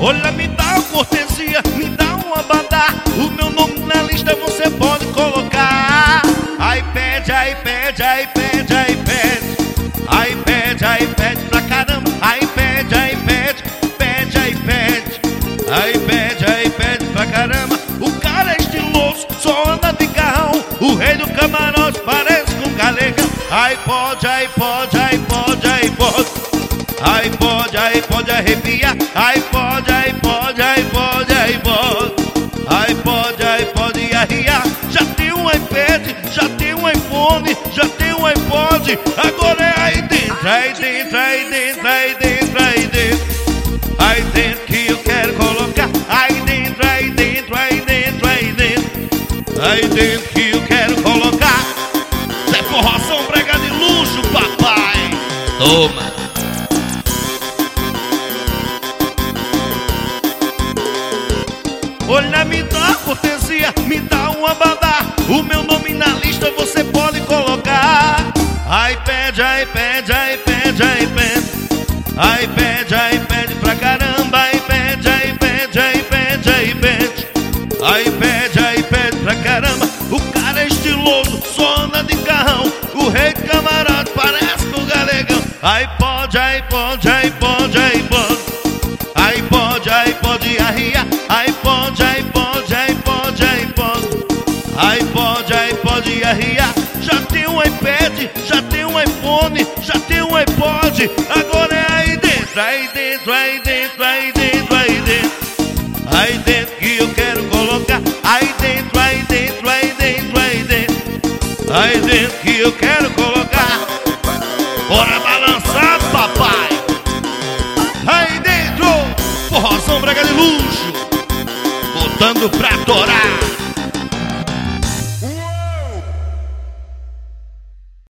Olha, me dá uma cortesia, me dá um abadá. O meu nome na lista você pode colocar. Aí pede, aí pede, aí pede, aí pede. Aí pede, aí pede pra caramba. Aí pede, aí pede, pede, aí pede. Aí pede pra caramba. O cara é estiloso, só anda de carrão. O rei do camarote parece com um galegão. Aí pode, aí pode, aí pode, aí pode. Aí pode arrepiar. Aí pode, aí pode, aí pode, aí pode. Aí pode arriar. Já tem um iPad, já tem um iPhone, já tem um iPod. Agora é aí dentro, aí dentro, aí dentro, aí dentro, aí dentro. Aí dentro que eu quero colocar. Aí dentro, aí dentro, aí dentro, aí dentro. Aí dentro que eu quero colocar. Zé Forroção, brega de luxo, papai. Toma. Olha, me dá cortesia, me dá um abadá. O meu nome na lista você pode colocar. Aí pede, aí pede, aí pede, aí pede. Aí pede pra caramba. Aí pede, aí pede, aí pede, aí pede. Aí pede pra caramba. O cara é estiloso, só anda de carrão. O rei de camarada parece com o galegão. Aí pode, aí pode, aí pode, aí pode. Aí pode arriar. Aí pode, aí pode, aí pode, aí pode. Aí pode arriar. Já tem um iPad, já tem um iPhone, já tem um iPod. Agora é aí dentro, aí dentro, aí dentro, aí dentro, aí dentro. Aí dentro que eu quero colocar. Aí dentro, aí dentro, aí dentro, aí dentro. Aí dentro que eu quero colocar. Bora balançar, papai. Aí dentro, Forroção, brega de luxo, botando pra torar.